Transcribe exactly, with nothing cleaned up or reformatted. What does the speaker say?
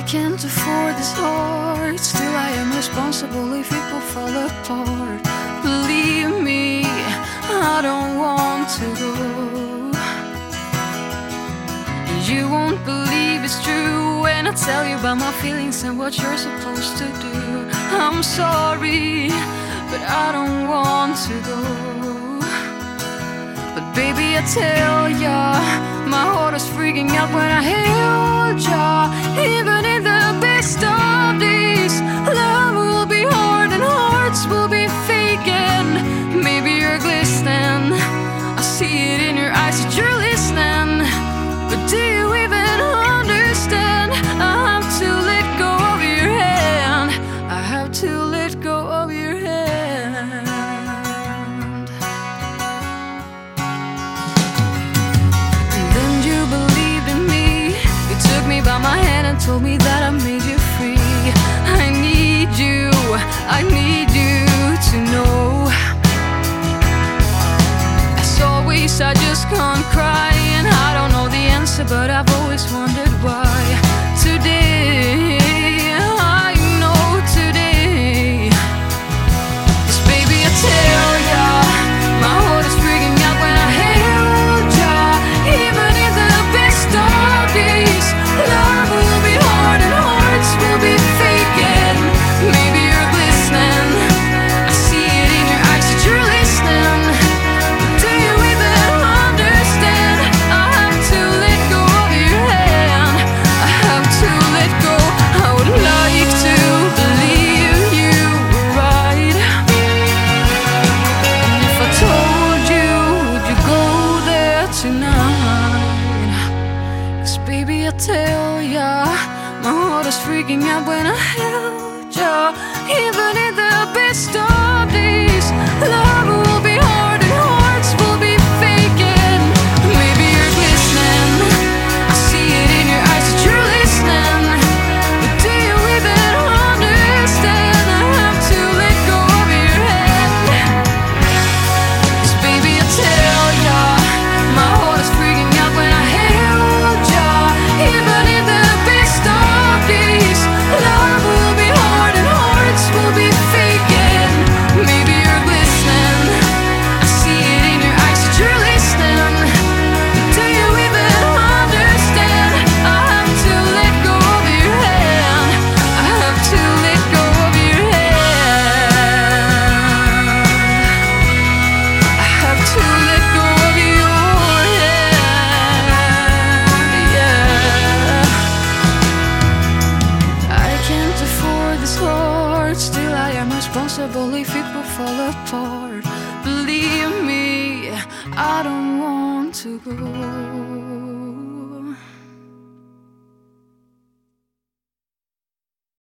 I can't afford this heart, still I am responsible if it will fall apart. Believe me, I don't want to go. You won't believe it's true when I tell you about my feelings and what you're supposed to do. I'm sorry, but I don't want to go. But baby, I tell ya, my heart is freaking out when I held ya. Even in the best of days, love will be hard and hearts will be faking. Maybe you're glistening, I see it in your eyes that you're listening. But do you even understand? I have to let go of your hand. I have to let go of your hand. Then you believed in me. You took me by my hand and told me that I made you free. I need you, I need you to know. As always, I just can't cry, and I don't know the answer, but I've always wondered why. Today, I know today. 'Cause baby, I tell ya, my heart is freaking out when I held ya. Even in the best of days, love will be hard and hearts will be faking. Maybe you're glistening, I see it in your eyes that you're listening. But do you even understand? I have to let go of your hand. I have to let go. I would like to believe you were right. And if I told you, would you go there tonight? 'Cause baby, I tell ya, my heart is freaking out when I held ya. Even in the best of days, love will be hard and hearts will be faking. Maybe you're glistening, I see it in your eyes that you're listening. But do you even understand? I have to let go of your hand. 'Cause baby, I tell ya, my heart is freaking out when I held ya. Even in the best of days, love will be hard and hearts will be faking. Maybe you're glistening, I see it in your eyes that you're listening. But do you even understand? I have to let go of your hand. I have to let go of your hand. I have to let go of your hand. Yeah. I can't afford this heart, still I am responsible if it will fall apart. Believe me, I don't want to go.